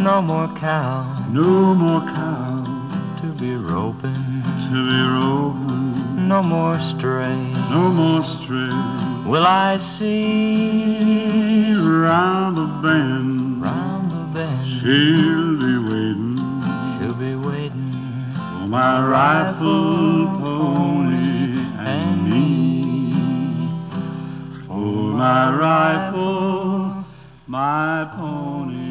No more cow, no more cow to be roping, to be roping, no more stray, no more stray. will I see Round the bend, round the bend. she'll be waiting She'll be waiting for my rifle, pony, and me. For my rifle, my pony.